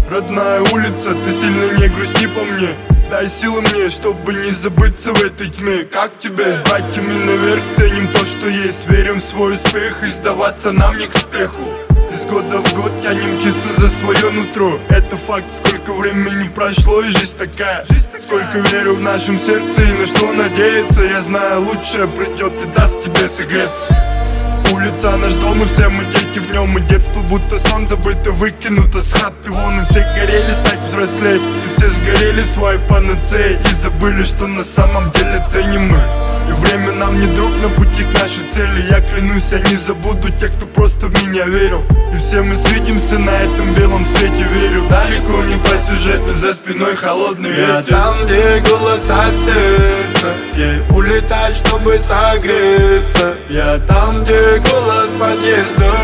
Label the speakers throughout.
Speaker 1: Родная улица, ты сильно не грусти по мне. Дай силы мне, чтобы не забыться в этой тьме. Как тебя с братьями наверх ценим то, что есть. Верим в свой успех и сдаваться нам не к спеху. Из года в год тянем чисто за свое нутро. Это факт, сколько времени прошло и жизнь такая. Сколько верю в нашем сердце и на что надеяться. Я знаю, лучшее придет и даст тебе согреться. Улица наш дом, и все мы дети в нем. И детство будто сон забыто, выкинуто с хаты. Вон и все горели стать взрослей, и все сгорели в своей панацеи. И забыли, что на самом деле ценим мы. И время нам не друг на пути к нашей цели. Я клянусь, я не забуду тех, кто просто в меня верил. И все мы свидимся на этом белом свете, верю. Далеко не по сюжету, за спиной холодный ветер.
Speaker 2: Я там, где голос от сердца, где улетать, чтобы согреться. Я там, где голос подъездов,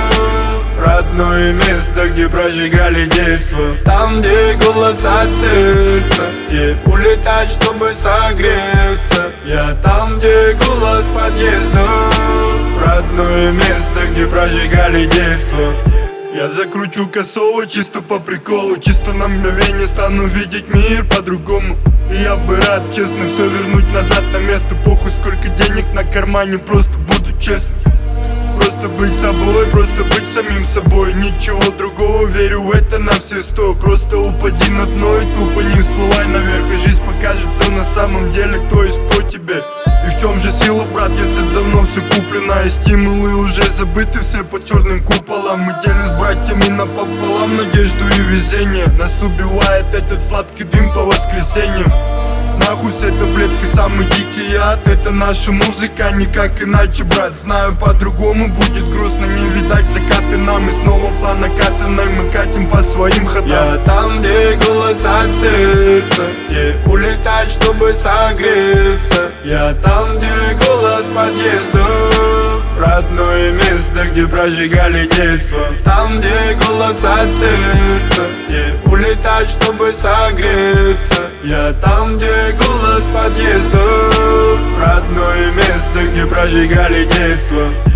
Speaker 2: родное место, где прожигали детство. Там, где голос от сердца, где улетать, чтобы согреться. Я там, где голос подъездов, родное место, где прожигали детство.
Speaker 1: Я закручу косого чисто по приколу. Чисто на мгновение стану видеть мир по-другому. И я бы рад честно все вернуть назад на место. Похуй сколько денег на кармане, просто буду честным. Просто быть собой, просто быть самим собой. Ничего другого, верю в это на все 100. Просто упади на дно и тупо не всплывай наверх. И жизнь покажет все на самом деле, кто есть кто тебе. И в чем же сила, брат, если давно все куплено. И стимулы уже забыты все под черным куполом. Мы делим с братьями напополам надежду и везение. Нас убивает этот сладкий дым по воскресеньям. Нахуй все таблетки, самый дикий яд. Это наша музыка, никак иначе, брат. Знаю, по-другому будет грустно, не видать закаты нам. И снова по накатанной мы катим по своим ходам.
Speaker 2: Я там, где голос от сердца, где улетать, чтобы согреться. Я там, где голос подъездов, родное место, где прожигали детство. Там, где голос от сердца, где улетать, чтобы согреться. Я там, где голос подъездов, родное место, где прожигали детство.